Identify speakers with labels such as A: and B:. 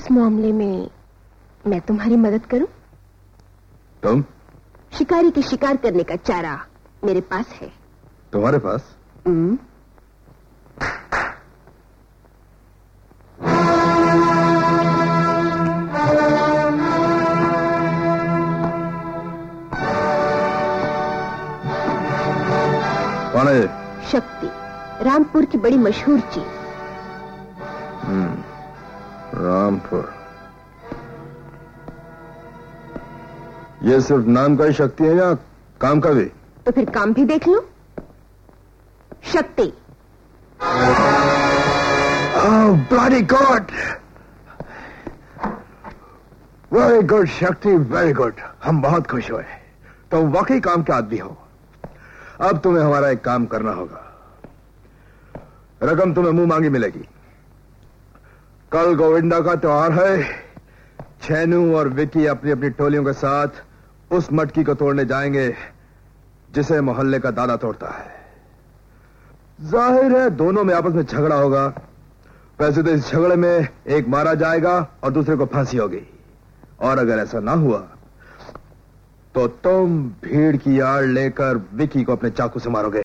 A: इस मामले में मैं तुम्हारी मदद करूं?
B: तुम?
A: शिकारी के शिकार करने का चारा मेरे पास है।
B: तुम्हारे पास? कौन है?
A: शक्ति, रामपुर की बड़ी मशहूर चीज।
B: रामपुर। ये सिर्फ नाम का ही शक्ति है या काम का भी?
A: तो फिर काम भी देख लो। शक्ति।
B: Oh, bloody God! Very good, शक्ति, very good. हम बहुत खुश हुए। तुम वाकई काम के आदमी हो। अब तुम्हें हमारा एक काम करना होगा। रकम तुम्हें मुंह मांगी मिलेगी। कल गोविंदा का त्योहार है। छेनू और विकी अपनी अपनी टोलियों के साथ उस मटकी को तोड़ने जाएंगे जिसे मोहल्ले का दादा तोड़ता है। जाहिर है दोनों में आपस में झगड़ा होगा। वैसे तो इस झगड़े में एक मारा जाएगा और दूसरे को फांसी होगी। और अगर ऐसा ना हुआ तो तुम भीड़ की आड़ लेकर विकी को अपने चाकू से मारोगे।